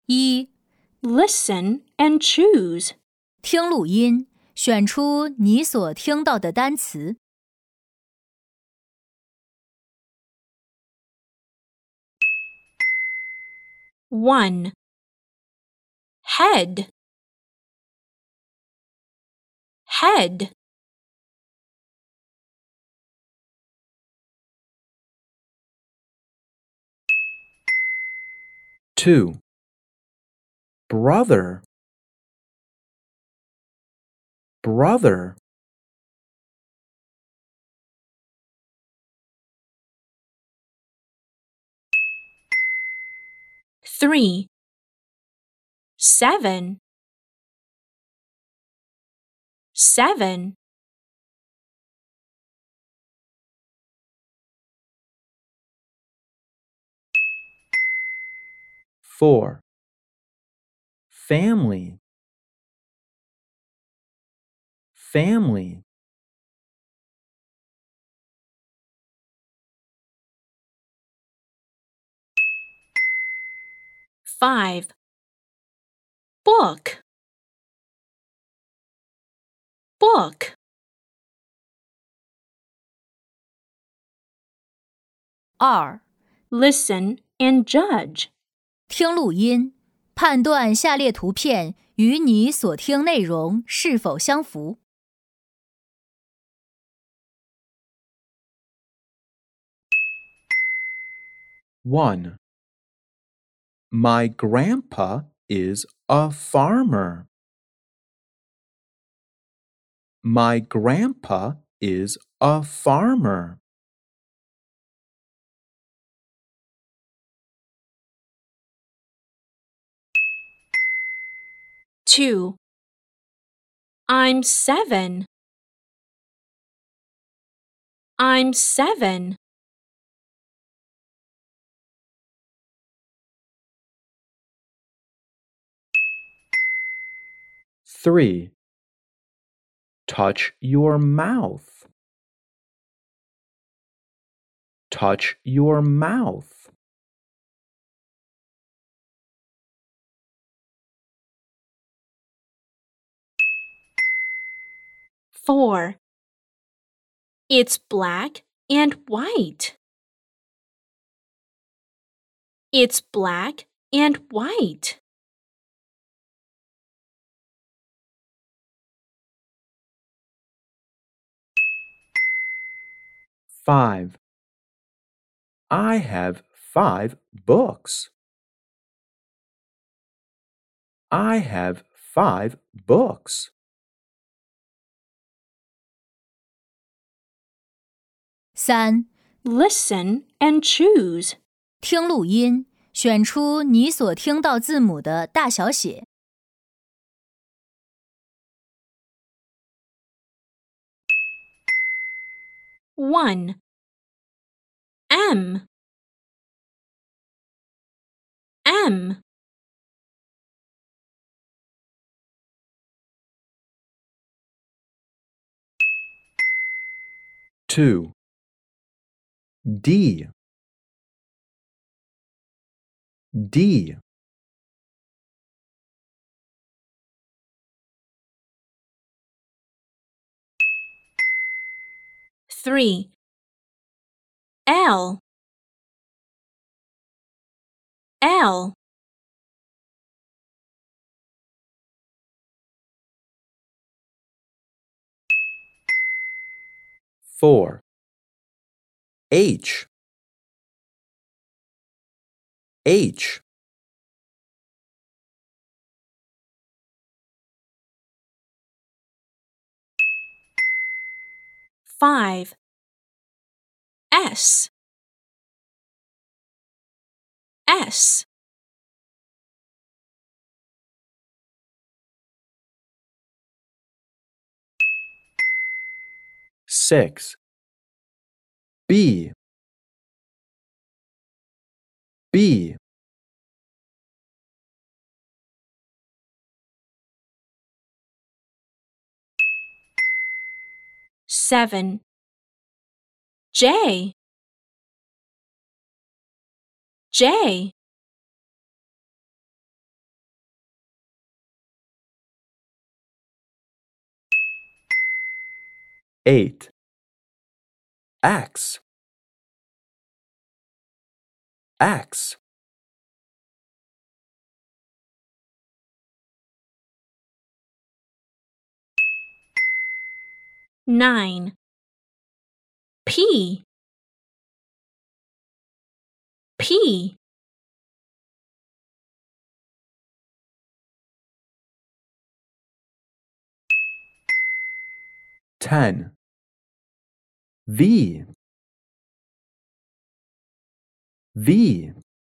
一、 Listen and choose. 听录音，选出你所听到的单词。 1. Head. Head. 2. Brother. Brother. 3. 7. 7. 4. Family. Family. 5. Book. Book. 二、 Listen and judge. 听录音，判断下列图片与你所听内容是否相符。 1. My grandpa is a farmer. My grandpa is a farmer. 2. I'm 7. I'm 7. 3. Touch your mouth. Touch your mouth. 4. It's black and white. It's black and white. 5. I have 5 books. I have 5 books. 三、 Listen and choose. 听录音，选出你所听到字母的大小写。 1. M. M. 2. D. D. 3. L. L. 4. H. H. 5. S. S. 6. B. B. 7. J. J. 8. X. X. 9. P. P. 10. V. V.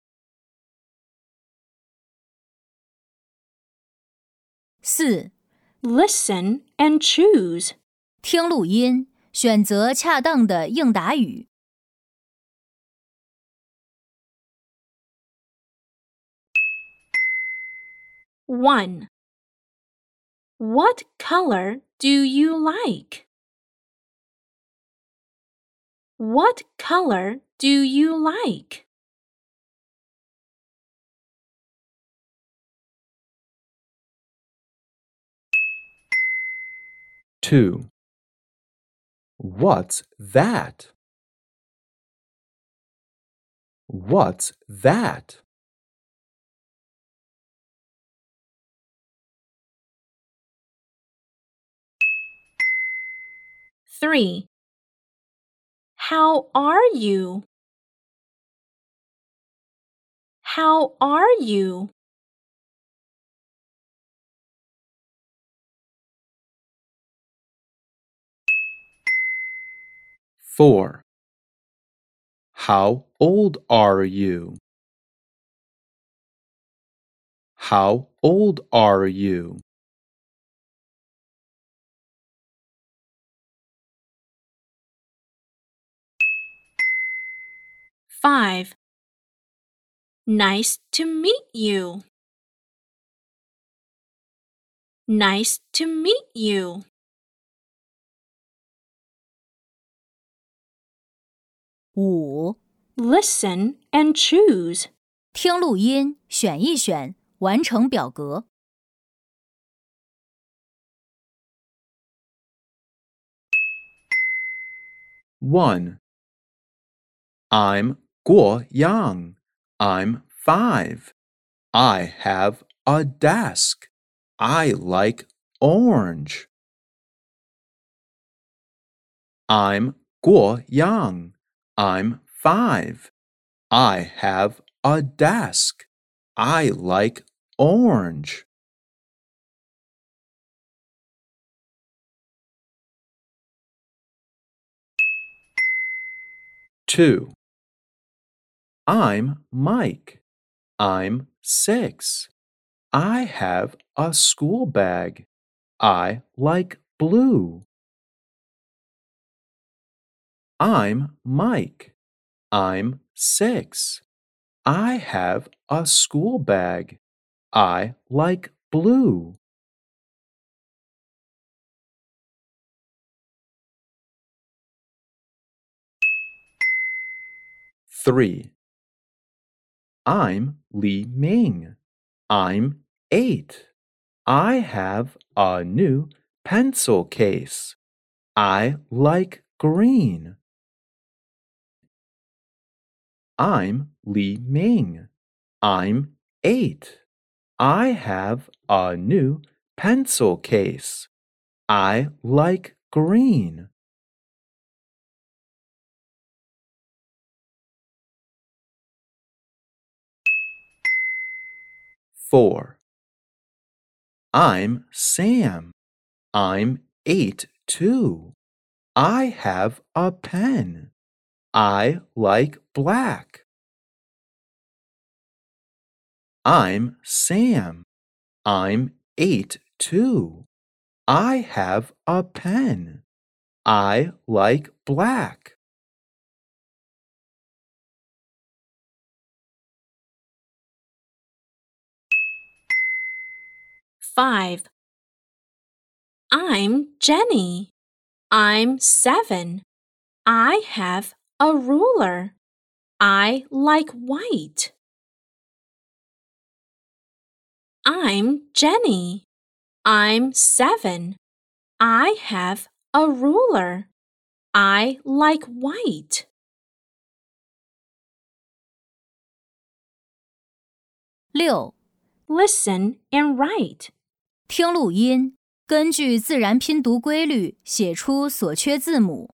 4. Listen and choose. 听录音，选择恰当的应答语。 1. What color do you like? What color do you like? 2. What's that? What's that? 3. How are you? How are you? 4. How old are you? How old are you? 5. Nice to meet you. Nice to meet you. 5. Listen and choose. 听录音，选一选，完成表格。 1. I'm Guo Yang. I'm 5. I have a desk. I like orange. I'm Guo Yang. I'm 5. I have a desk. I like orange. 2. I'm Mike. I'm 6. I have a school bag. I like blue. I'm Mike. I'm 6. I have a school bag. I like blue. 3. I'm Li Ming. I'm 8. I have a new pencil case. I like green. I'm Li Ming. I'm 8. I have a new pencil case. I like green. 4. I'm Sam. I'm 8 too. I have a pen. I like black. I'm Sam. I'm 8 too. I have a pen. I like black. 5. I'm Jenny. I'm 7. I have a ruler. I like white. I'm Jenny. I'm 7. I have a ruler. I like white. 6. Listen and write. 听录音，根据自然拼读规律写出所缺字母。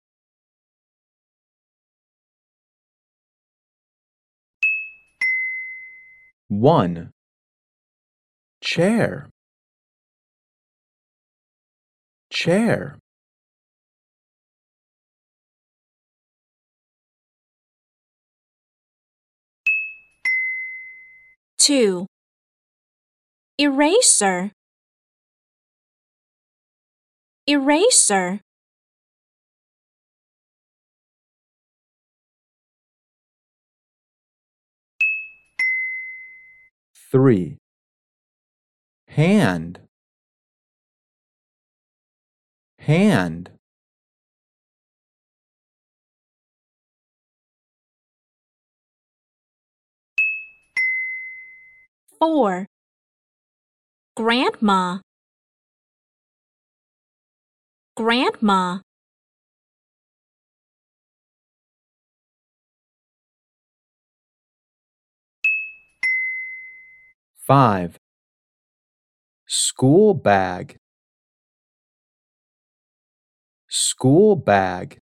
1. Chair. Chair. 2. Eraser. Eraser. 3. Hand. Hand. 4. Grandma. Grandma. 5. School bag. School bag.